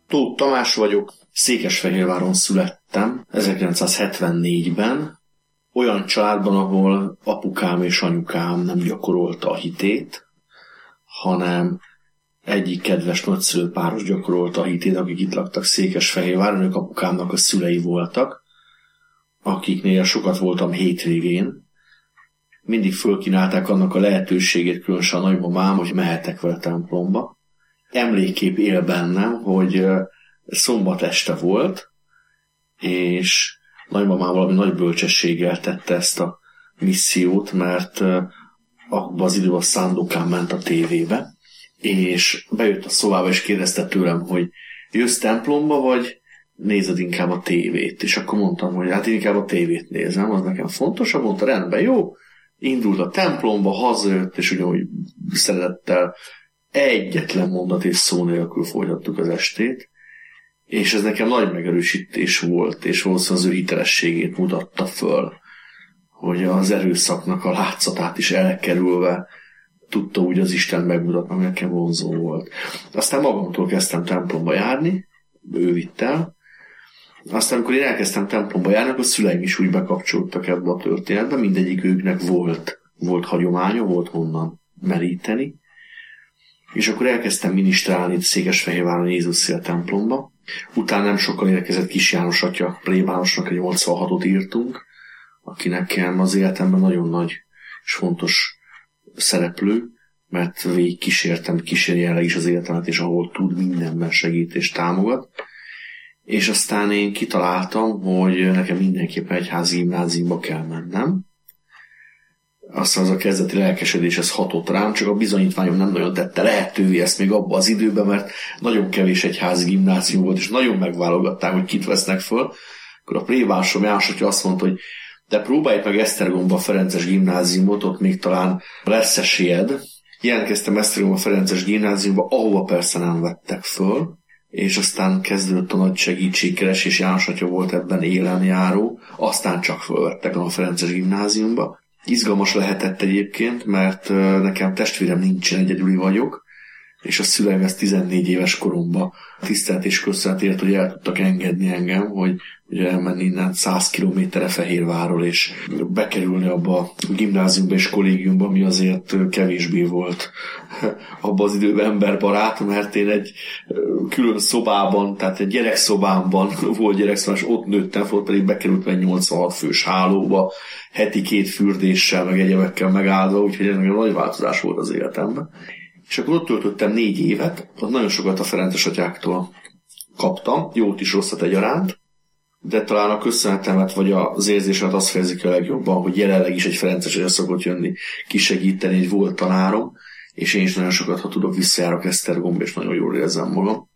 Tóth Tamás vagyok, Székesfehérváron születtem 1974-ben, olyan családban, ahol apukám és anyukám nem gyakorolta a hitét, hanem egyik kedves nagyszülő páros gyakorolta a hitét, akik itt laktak Székesfehérváron, ők apukámnak a szülei voltak, akiknél sokat voltam hétvégén. Mindig fölkínálták annak a lehetőségét, különösen a nagymamám, hogy mehetek vele templomba. Emlékkép él bennem, hogy szombat este volt, és nagymamám valami nagy bölcsességgel tette ezt a missziót, mert abban az időben a Szándokán ment a tévébe, és bejött a szobába, és kérdezte tőlem, hogy jössz templomba, vagy nézed inkább a tévét? És akkor mondtam, hogy hát inkább a tévét nézem, az nekem fontosabb, mondta, rendben, jó. Indult a templomba, hazajött, és ugyanúgy szeretettel egyetlen mondat és szó nélkül folytattuk az estét, és ez nekem nagy megerősítés volt, és valószínűleg az ő hitelességét mutatta föl, hogy az erőszaknak a látszatát is elkerülve tudta úgy az Isten megmutatni, ami nekem vonzó volt. Aztán magamtól kezdtem templomba járni, ő vitt el. Aztán, amikor én elkezdtem templomba járni, akkor a szüleim is úgy bekapcsolódtak ebbe a történetbe, mindegyik őknek volt hagyománya, volt honnan meríteni. És akkor elkezdtem minisztrálni Székesfehérváron Jézus Szél templomba. Utána nem sokkal érkezett Kis János atya plébánosnak, egy 86-ot írtunk, aki nekem az életemben nagyon nagy és fontos szereplő, mert végig kíséri jelenleg is az életemet, és ahol tud, mindenben segít és támogat. És aztán én kitaláltam, hogy nekem mindenképpen egyházi gimnáziumba kell mennem. Aztán az a kezdeti lelkesedés, ez hatott rám, csak a bizonyítványom nem nagyon tette lehetővé ezt még abban az időben, mert nagyon kevés egyházi gimnázium volt, és nagyon megválogatták, hogy kit vesznek föl. Akkor a plébánosom János atya azt mondta, hogy de próbálj meg Esztergomba a Ferences gimnáziumot, ott még talán lesz esélyed. Jelentkeztem Esztergomba a Ferences gimnáziumba, ahova persze nem vettek föl, és aztán kezdődött a nagy segítségkeresés, János atya volt ebben élenjáró, aztán csak fölvettek a Ferences gimnáziumba. Izgalmas lehetett egyébként, mert nekem testvérem nincsen, egyedüli vagyok, és a szüleim ezt 14 éves koromban tisztelt és köszönetért, hogy el tudtak engedni engem, hogy elmenni innen 100 kilométerre Fehérvárról, és bekerülni abba a gimnáziumba és kollégiumba, ami azért kevésbé volt abban az időben emberbarát, mert én egy külön szobában, tehát egy gyerekszobámban volt gyerekszobám, és ott nőttem fel, pedig bekerült egy 86 fős hálóba, heti 2 fürdéssel, meg egyebekkel megáldva, úgyhogy ez nagy változás volt az életemben. És akkor ott töltöttem 4 évet, ott nagyon sokat a Ferences atyáktól kaptam, jót is rosszat egyaránt, de talán a köszönetemet vagy az érzésemet azt fejezik a legjobban, hogy jelenleg is egy Ferences atya szokott jönni kisegíteni, egy volt tanárom, és én is nagyon sokat, ha tudok, visszajárok Esztergomba, és nagyon jól érzem magam.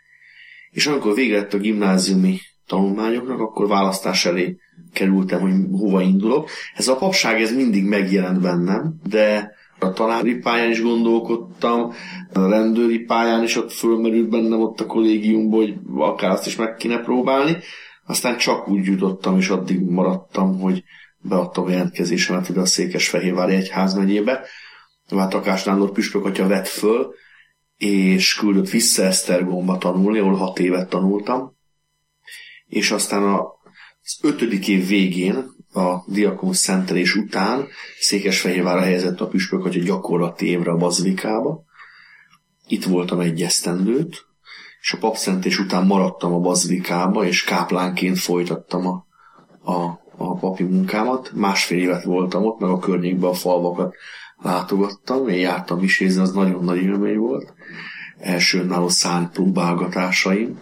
És amikor vége lett a gimnáziumi tanulmányoknak, akkor választás elé kerültem, hogy hova indulok. Ez a papság ez mindig megjelent bennem, de a tanári pályán is gondolkodtam, a rendőri pályán is ott fölmerült bennem ott a kollégiumban, hogy akár azt is meg kéne próbálni. Aztán csak úgy jutottam, és addig maradtam, hogy beadtam a jelentkezésemet ide a Székesfehérvári Egyházmegyébe. Hát Takás Nándor püspök atya vett föl, és küldött vissza Esztergomba tanulni, ahol 6 évet tanultam. És aztán az 5. év végén, a diakónus szentelés után Székesfehérvárra helyezett a püspök atya gyakorlati évre a bazilikába. Itt voltam 1 esztendőt, és a papszentés után maradtam a bazilikába, és káplánként folytattam a papi munkámat. 1,5 évet voltam ott, meg a környékben a falvakat látogattam, én jártam misézni, az nagyon nagy élmény volt. Első önálló szárnypróbálgatásaim.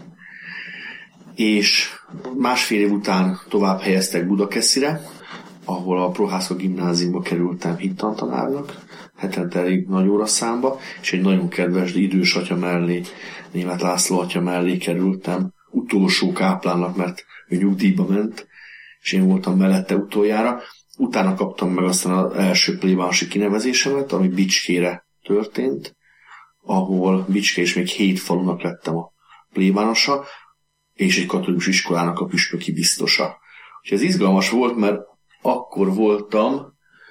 És 1,5 év után tovább helyeztek Budakeszire, ahol a Prohászka gimnáziumba kerültem hittantanárnak, hetente elég nagy óraszámba, és egy nagyon kedves idős atya mellé, Németh László atya mellé kerültem utolsó káplánnak, mert ő nyugdíjba ment, és én voltam mellette utoljára. Utána kaptam meg aztán az első plébánosi kinevezésemet, ami Bicskére történt, ahol Bicske és még 7 falunak lettem a plébánosa, és egy katolikus iskolának a püspöki biztosa. Úgyhogy ez izgalmas volt, mert akkor voltam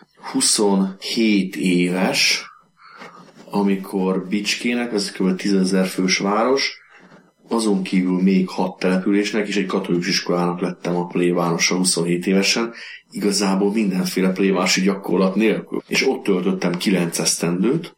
27 éves, amikor Bicskének, ez kb. 10 000 fős város, azon kívül még 6 településnek és egy katolikus iskolának lettem a plébánosa 27 évesen, igazából mindenféle plébánosi gyakorlat nélkül. És ott töltöttem 9 esztendőt,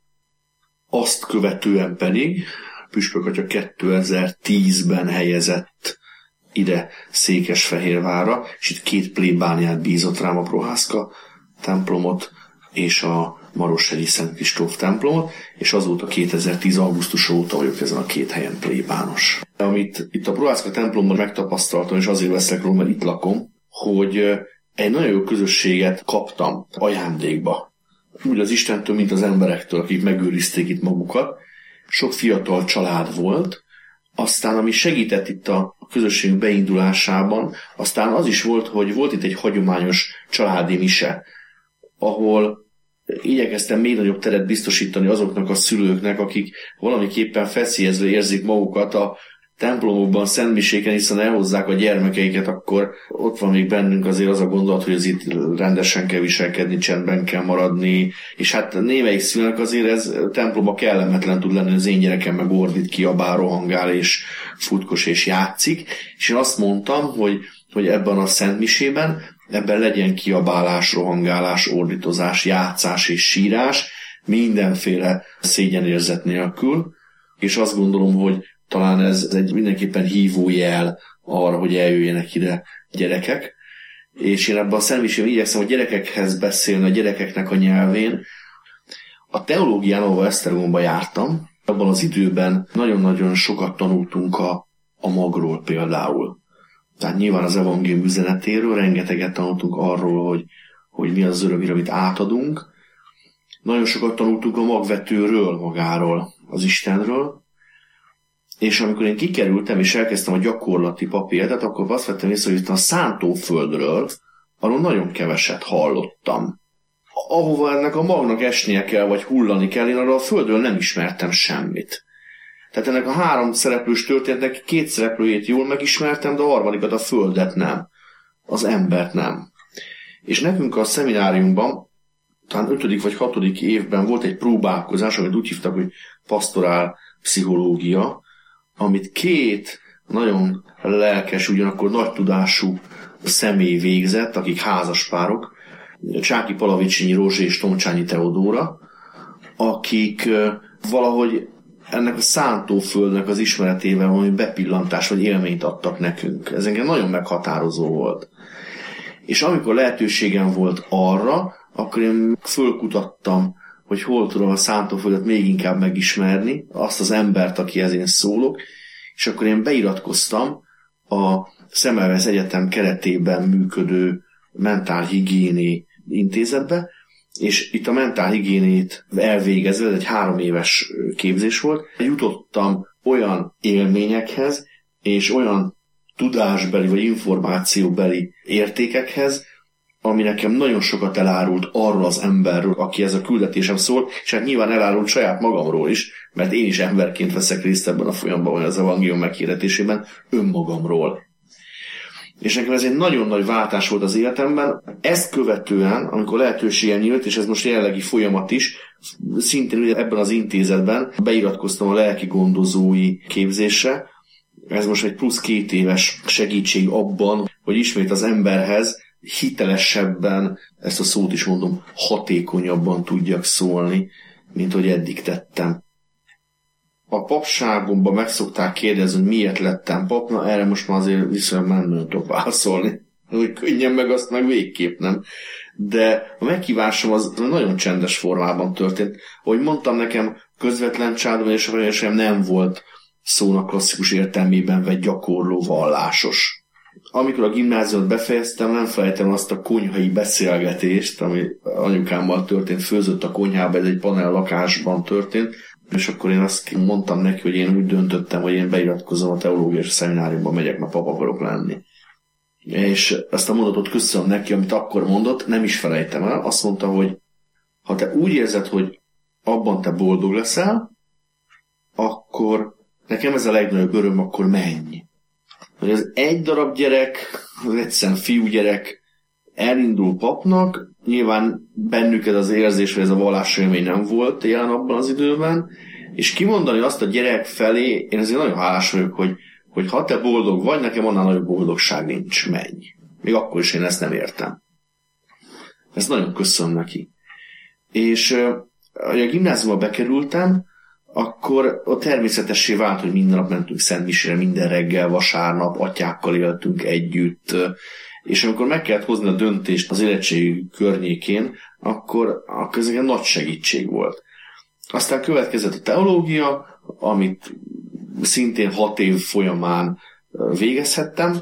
azt követően pedig Püspök atya 2010-ben helyezett ide Székesfehérvárra, és itt 2 plébániát bízott rám, a Prohászka templomot és a Maroshegyi Szent Kristóf templomot, és azóta 2010. augusztus óta vagyok ezen a 2 helyen plébános. Amit itt a Prohászka templomban megtapasztaltam, és azért veszek róla, mert itt lakom, hogy egy nagyon jó közösséget kaptam ajándékba. Úgy az Istentől, mint az emberektől, akik megőrizték itt magukat. Sok fiatal család volt, aztán ami segített itt a közösség beindulásában, aztán az is volt, hogy volt itt egy hagyományos családi mise, ahol igyekeztem még nagyobb teret biztosítani azoknak a szülőknek, akik valamiképpen feszélyezve érzik magukat a templomokban, szentmiséken, hiszen elhozzák a gyermekeiket, akkor ott van még bennünk azért az a gondolat, hogy ez itt rendesen kell viselkedni, csendben kell maradni, és hát némelyik szülőnek azért ez templomba kellemetlen tud lenni, az én gyerekem meg ordít, kiabál, rohangál, és futkos, és játszik, és én azt mondtam, hogy ebben a szentmisében ebben legyen kiabálás, rohangálás, ordítozás, játszás és sírás, mindenféle szégyenérzet nélkül, és azt gondolom, hogy talán ez egy mindenképpen hívó jel arra, hogy eljöjjenek ide gyerekek, és én ebben a szentmisében igyekszem a gyerekekhez beszélni, a gyerekeknek a nyelvén. A teológián, ahol Esztergomba jártam, abban az időben nagyon-nagyon sokat tanultunk a magról például. Tehát nyilván az evangélium üzenetéről, rengeteget tanultunk arról, hogy mi az örömhír, amit átadunk. Nagyon sokat tanultunk a magvetőről, magáról, az Istenről. És amikor én kikerültem, és elkezdtem a gyakorlati papírt, akkor azt vettem észre, hogy itt a szántóföldről arról nagyon keveset hallottam. Ahova ennek a magnak esnie kell, vagy hullani kell, én arról a földről nem ismertem semmit. Tehát ennek a 3 szereplős történetnek 2 szereplőjét jól megismertem, de a harmadikat, a földet nem. Az embert nem. És nekünk a szemináriumban, talán 5. vagy 6. évben volt egy próbálkozás, amit úgy hívtak, hogy pastorál pszichológia, amit 2 nagyon lelkes, ugyanakkor nagy tudású személy végzett, akik házaspárok, Csáki Palavicsinyi Rózsa és Tomcsányi Teodóra, akik valahogy ennek a szántóföldnek az ismeretében valami bepillantást vagy élményt adtak nekünk. Ez engem nagyon meghatározó volt. És amikor lehetőségem volt arra, akkor én fölkutattam, hogy hol tudom a szántóföldet még inkább megismerni, azt az embert, akihez én szólok, és akkor én beiratkoztam a Semmelweis Egyetem keretében működő mentálhigiéni intézetbe, és itt a mentálhigiénét elvégezve, ez egy 3 éves képzés volt, jutottam olyan élményekhez, és olyan tudásbeli vagy információbeli értékekhez, ami nekem nagyon sokat elárult arról az emberről, aki ez a küldetésem szól, és hát nyilván elárult saját magamról is, mert én is emberként veszek részt ebben a folyamban, vagy az evangélium meghirdetésében, önmagamról. És nekem ez egy nagyon nagy váltás volt az életemben. Ezt követően, amikor lehetőségem nyílt, és ez most jelenlegi folyamat is, szintén ebben az intézetben beiratkoztam a lelki gondozói képzésre. Ez most egy plusz 2 éves segítség abban, hogy ismét az emberhez hitelesebben, ezt a szót is mondom, hatékonyabban tudjak szólni, mint hogy eddig tettem. A papságomban meg szokták kérdezni, hogy miért lettem pap, na erre most már azért viszont nem tudok válaszolni. Hogy könnyen meg azt meg végképp nem. De a meghívásom az nagyon csendes formában történt. Ahogy mondtam, nekem közvetlen családom nem volt szónak klasszikus értelmében vett gyakorló vallásos. Amikor a gimnáziumot befejeztem, nem felejtem azt a konyhai beszélgetést, ami anyukámmal történt, főzött a konyhába, ez egy panel lakásban történt, és akkor én azt mondtam neki, hogy én úgy döntöttem, hogy én beiratkozom a teológiai szemináriumba, megyek, mert pap akarok lenni. És ezt a mondatot köszönöm neki, amit akkor mondott, nem is felejtem el, azt mondta, hogy ha te úgy érzed, hogy abban te boldog leszel, akkor nekem ez a legnagyobb öröm, akkor menj. Hogy az egy darab gyerek, az egyszerűen fiúgyerek elindul papnak, nyilván bennük ez az érzés, hogy ez a vallásélmény nem volt jelen abban az időben, És kimondani azt a gyerek felé, én azért nagyon hálás vagyok, hogy ha te boldog vagy, nekem annál nagyobb boldogság nincs, menj. Még akkor is én ezt nem értem. Ezt nagyon köszönöm neki. És hogy a gimnáziumba bekerültem, akkor ott természetessé vált, hogy minden nap mentünk Szentmisére, minden reggel, vasárnap, atyákkal éltünk együtt, és amikor meg kellett hozni a döntést az érettségi környékén, akkor ez egy nagy segítség volt. Aztán következett a teológia, amit szintén 6 év folyamán végezhettem,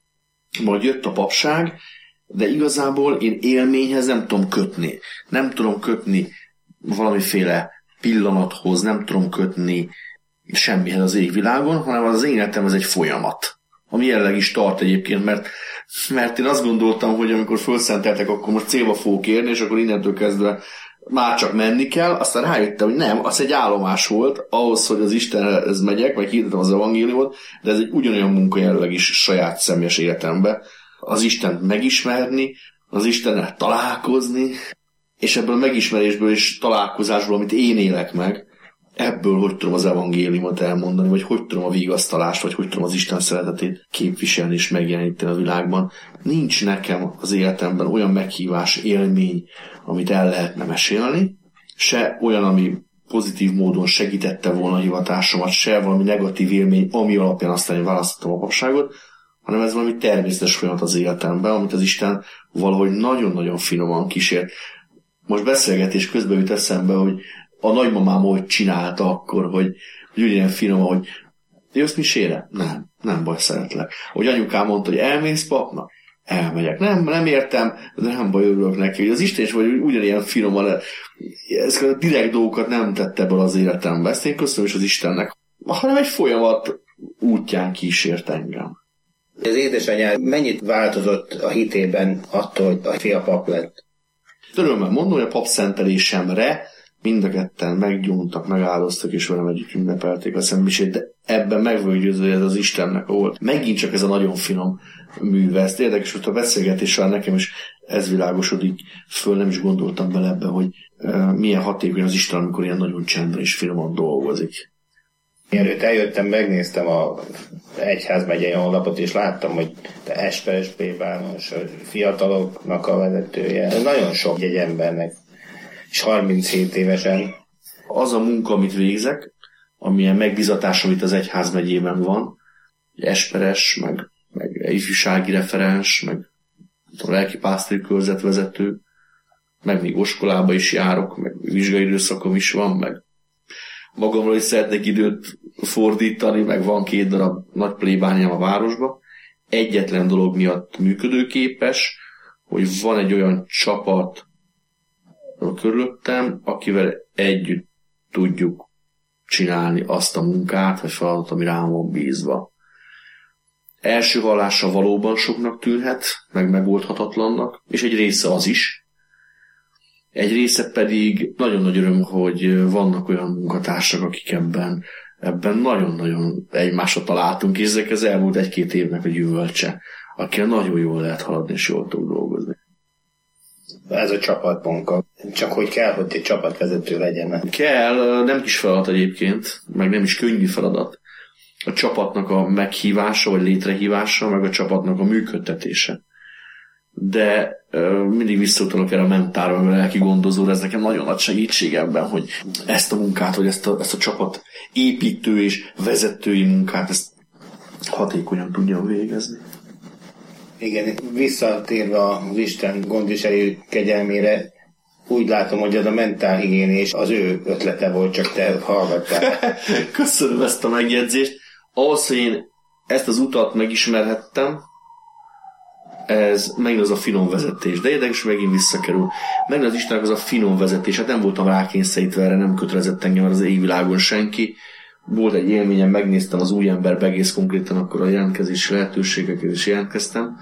majd jött a papság, de igazából én élményhez nem tudom kötni. Nem tudom kötni valamiféle pillanathoz, nem tudom kötni semmihez az égvilágon, hanem az életem ez egy folyamat, ami jelenleg is tart egyébként, mert én azt gondoltam, hogy amikor fölszenteltek, akkor most célba fogok érni, és akkor innentől kezdve már csak menni kell, aztán rájöttem, hogy nem, az egy állomás volt, ahhoz, hogy az Istenhez megyek, meg hirdetem az evangéliumot, de ez egy ugyanolyan munka jelenleg is saját személyes életemben. Az Istent megismerni, az Istennel találkozni, és ebből a megismerésből és találkozásból, amit én élek meg, ebből hogy tudom az evangéliumot elmondani, vagy hogy tudom a vigasztalást, vagy hogy tudom az Isten szeretetét képviselni és megjeleníteni a világban. Nincs nekem az életemben olyan meghívás, élmény, amit el lehetne mesélni, se olyan, ami pozitív módon segítette volna a hivatásomat, se valami negatív élmény, ami alapján aztán én választottam a papságot, hanem ez valami természetes folyamat az életemben, amit az Isten valahogy nagyon-nagyon finoman kísért. Most beszélgetés közben jut eszembe, hogy a nagymamám hogy csinálta akkor, hogy ugyanilyen finoman, hogy jössz misére? Nem baj, szeretlek. Hogy anyukám mondta, hogy elmész papnak? Elmegyek. Nem értem, de nem baj, örülök neki. Hogy az Isten is vagy ugyanilyen finoman, ezeket a direkt dolgokat nem tette ebből az életembe. Ezt én köszönöm is az Istennek. Hanem egy folyamat útján kísért engem. Az édesanyád mennyit változott a hitében attól, hogy a fia pap lett? Örömmel mondom, hogy a papszentelésemre mind a ketten meggyóntak, megáldoztak, és velem együtt ünnepelték a szentmisét, de ebben meg vagyok győződve, hogy ez az Istennek volt. Megint csak ez a nagyon finom műve. Ezt érdekes, hogy a beszélgetéssel nekem is ez világosodik föl, nem is gondoltam bele ebbe, hogy milyen hatékony az Isten, amikor ilyen nagyon csendben és finoman dolgozik. Mielőtt eljöttem, megnéztem a egyházmegyei honlapot, és láttam, hogy te Esperes plébános, a fiataloknak a vezetője. Ez nagyon sok egy embernek, és 37 évesen. Az a munka, amit végzek, amilyen megbizatás, amit az egyházmegyében van, esperes, meg ifjúsági referens, meg a lelkipásztori körzetvezető, meg még oskolába is járok, meg vizsgai időszakom is van, meg magamról is szeretnék időt fordítani, meg van 2 darab nagy plébániám a városba. Egyetlen dolog miatt működőképes, hogy van egy olyan csapat körülöttem, akivel együtt tudjuk csinálni azt a munkát, vagy feladatot, ami rám van bízva. Első hallásra valóban soknak tűnhet, meg megoldhatatlannak, és egy része az is. Egy része pedig nagyon nagy öröm, hogy vannak olyan munkatársak, akik ebben nagyon-nagyon egymásra találtunk, és ezek az elmúlt 1-2 évnek a gyümölcse, akikkel nagyon jól lehet haladni, és jól tud dolgozni. Ez a csapatmunka. Csak hogy kell, hogy egy csapatvezető legyen. Kell, nem kis feladat egyébként, meg nem is könnyű feladat. A csapatnak a meghívása, vagy létrehívása, meg a csapatnak a működtetése. De mindig visszautalok erre a mentára, meg a lelki gondozóra, ez nekem nagyon nagy segítség ebben, hogy ezt a munkát, vagy ezt a csapat építő és vezetői munkát, ezt hatékonyan tudjam végezni. Igen, visszatérve az Isten gondviselő kegyelmére, úgy látom, hogy az a mentálhigiénés az ő ötlete volt, csak te hallgattál. Köszönöm ezt a megjegyzést. Ahhoz, hogy én ezt az utat megismerhettem, ez megint az a finom vezetés. De érdekes, hogy megint visszakerül. Megint az Istennek az a finom vezetés. Hát nem voltam rákényszerítve erre, nem kötelezett engem az égvilágon senki. Volt egy élményem, megnéztem az új emberbe egész konkrétan, akkor a jelentkezési lehetőségekhez is jelentkeztem.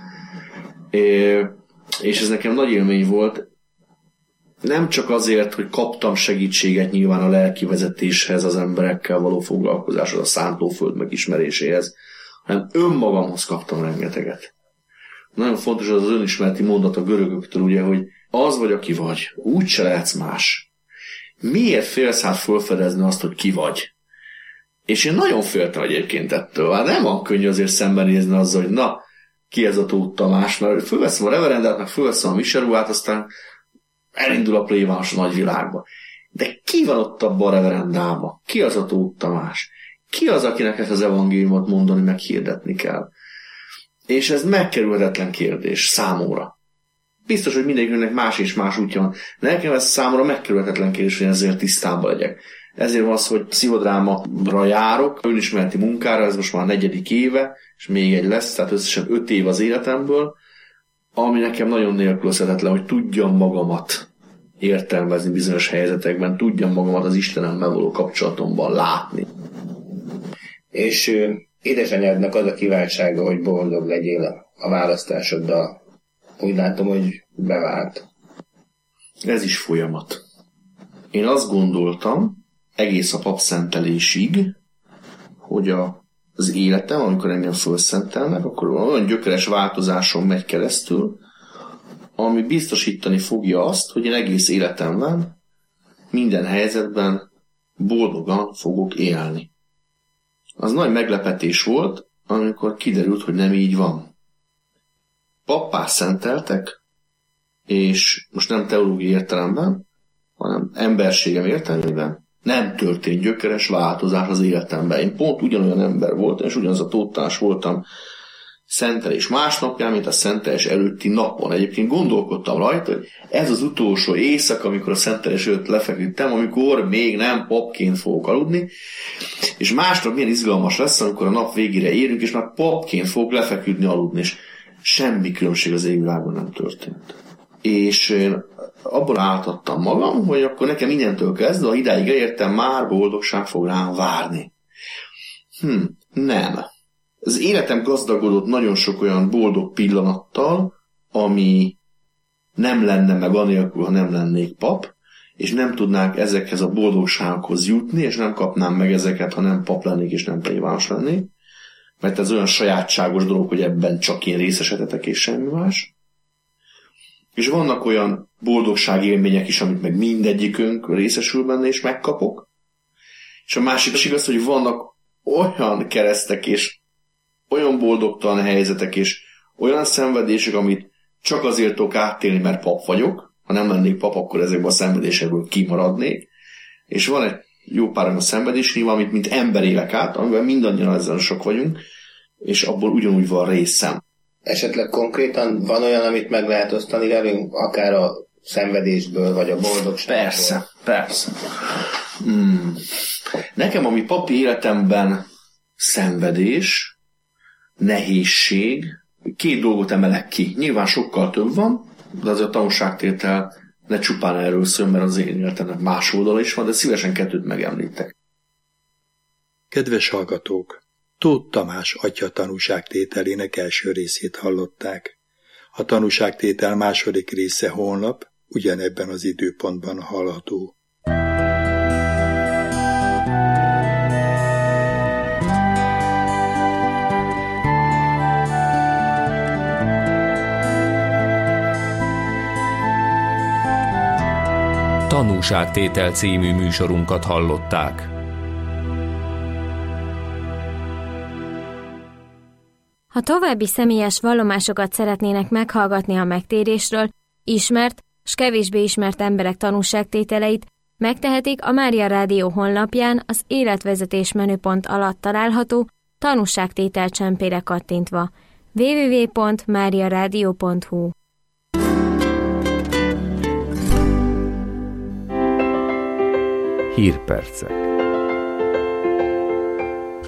És ez nekem nagy élmény volt. Nem csak azért, hogy kaptam segítséget nyilván a lelki vezetéshez, az emberekkel való foglalkozáshoz, a szántóföld megismeréséhez, hanem önmagamhoz kaptam rengeteget. Nagyon fontos az önismereti mondat a görögöktől, ugye, hogy az vagy, aki vagy, úgyse lehetsz más. miért félsz hát felfedezni azt, hogy ki vagy? És én nagyon féltem egyébként ettől. Hát nem van könnyű azért szembenézni azzal, hogy na, ki ez a Tóth Tamás, mert fölveszem a reverendát, meg fölveszem a miseruhát, aztán elindul a plébános a nagyvilágba. De ki van ott abban a reverendában? Ki az a Tóth Tamás? Ki az, akinek ezt az evangéliumot mondani, meg hirdetni kell? És ez megkerülhetetlen kérdés számomra. Biztos, hogy mindenkinek más és más útja van. Nekem ez számomra megkerülhetetlen kérdés, hogy ezért tisztában legyek. Ezért van az, hogy pszichodrámra járok, önismereti munkára, ez most már a 4. éve, és még egy lesz, tehát összesen 5 év az életemből, ami nekem nagyon nélkülözhetetlen, hogy tudjam magamat értelmezni bizonyos helyzetekben, tudjam magamat az Istenemmel való kapcsolatomban látni. És édesanyádnak az a kiváltsága, hogy boldog legyél a választásoddal. Úgy látom, hogy bevált. Ez is folyamat. Én azt gondoltam, egész a papszentelésig, hogy az életem, amikor engem fölszentelnek, akkor olyan gyökeres változáson megy keresztül, ami biztosítani fogja azt, hogy én egész életemben, minden helyzetben boldogan fogok élni. Az nagy meglepetés volt, amikor kiderült, hogy nem így van. Pappá szenteltek, és most nem teológiai értelemben, hanem emberségem értelmében nem történt gyökeres változás az életemben. Én pont ugyanolyan ember voltam, és ugyanaz a Tóth Tamás voltam szentelés másnapján, mint a szentelés előtti napon. Egyébként gondolkodtam rajta, hogy ez az utolsó éjszaka, amikor a szentelés előtt lefeküdtem, amikor még nem papként fogok aludni, és másnap milyen izgalmas lesz, amikor a nap végére érünk, és már papként fogok lefeküdni, aludni, és semmi különbség az égvilágon nem történt. És én abban áltattam magam, hogy akkor nekem innentől kezdve, ha idáig elértem, már boldogság fog rám várni. Nem. Az életem gazdagodott nagyon sok olyan boldog pillanattal, ami nem lenne meg anélkül, ha nem lennék pap, és nem tudnák ezekhez a boldogságokhoz jutni, és nem kapnám meg ezeket, ha nem pap lennék, és nem plébános lennék. Mert ez olyan sajátságos dolog, hogy ebben csak én részesedhetek, és semmi más. És vannak olyan boldogságélmények is, amit meg mindegyikünk részesül benne, és megkapok. És a másik az, hogy vannak olyan keresztek, és olyan boldogtalan helyzetek, és olyan szenvedések, amit csak azért tudok átélni, mert pap vagyok. Ha nem lennék pap, akkor ezekben a szenvedésekből kimaradnék. És van egy jó pár olyan szenvedésnyilv, amit mint ember élek át, amiben mindannyian ezzel sok vagyunk, és abból ugyanúgy van részem. Esetleg konkrétan van olyan, amit meg lehet osztani velünk, akár a szenvedésből, vagy a boldogságból? Persze. Nekem, ami papi életemben szenvedés, nehézség, 2 dolgot emelek ki. Nyilván sokkal több van, de azért a tanúságtétel ne csupán erről szól, mert az én életemnek más oldala is van, de szívesen 2 megemlítek. Kedves hallgatók! Tóth Tamás atya tanúságtételének első részét hallották. A tanúságtétel második része holnap, ugyanebben az időpontban hallható. Tanúságtétel című műsorunkat hallották. Ha további személyes vallomásokat szeretnének meghallgatni a megtérésről, ismert s kevésbé ismert emberek tanúságtételeit, megtehetik a Mária Rádió honlapján az életvezetés menüpont alatt található tanúságtétel csempére kattintva. www.mariaradio.hu. Hírpercek.